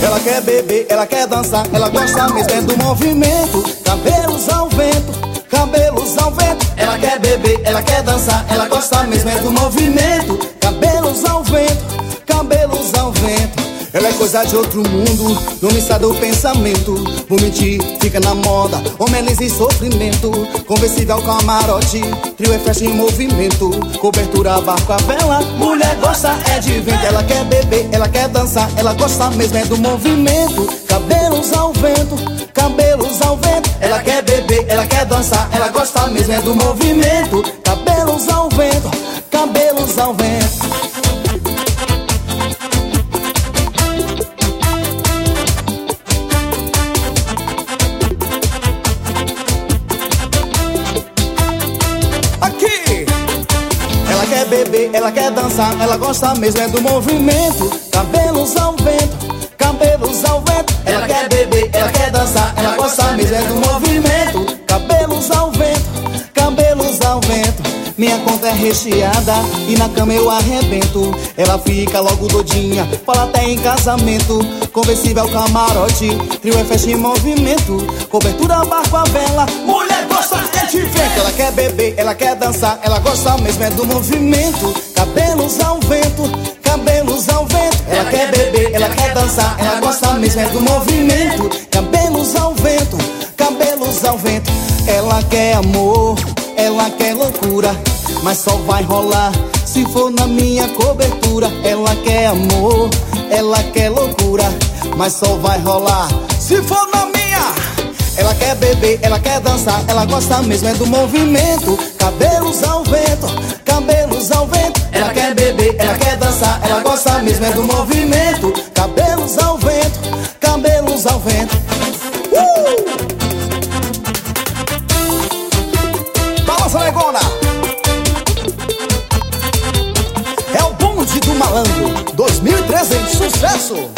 Ela quer beber, ela quer dançar, ela gosta mesmo é do movimento. Cabelos ao vento, cabelos ao vento. Ela quer beber, ela quer dançar, ela gosta mesmo é do movimento. Cabelos ao vento, cabelos ao vento. Ela é coisa de outro mundo, não me sai do pensamento. Vou mentir, fica na moda, homenageia e sofrimento. Conversível camarote, trio é festa em movimento. Cobertura, barco, a vela, mulher gosta é de vento. Ela quer beber, ela quer dançar, ela gosta mesmo é do movimento. Cabelos ao vento, cabelos ao vento. Ela quer beber, ela quer dançar, ela gosta mesmo é do movimento. Cabelos ao vento, cabelos ao vento. Ela quer beber, ela quer dançar, ela gosta mesmo é do movimento. Cabelos ao vento, cabelos ao vento. Ela quer beber, ela quer dançar, ela gosta mesmo é do movimento. Cabelos ao vento, cabelos ao vento. Minha conta é recheada e na cama eu arrebento. Ela fica logo doidinha, fala até em casamento. Conversível camarote, trio é festa em movimento. Cobertura, barco, a vela, mulher gosta é de vento. Ela quer beber, ela quer dançar, ela gosta mesmo é do movimento. Cabelos ao vento, cabelos ao vento. Ela quer beber, ela quer dançar, ela gosta mesmo é do movimento. Cabelos ao vento, cabelos ao vento. Ela quer amor, ela quer loucura, mas só vai rolar se for na minha cobertura. Ela quer amor, ela quer loucura, mas só vai rolar se for na minha. Ela quer beber, ela quer dançar, ela gosta mesmo é do movimento. Cabelos ao vento, cabelos ao vento. Ela quer beber, ela quer dançar, ela gosta mesmo é do movimento. Cabelos ao vento, cabelos ao vento. Balança negona! É o bonde do malandro 2013, sucesso!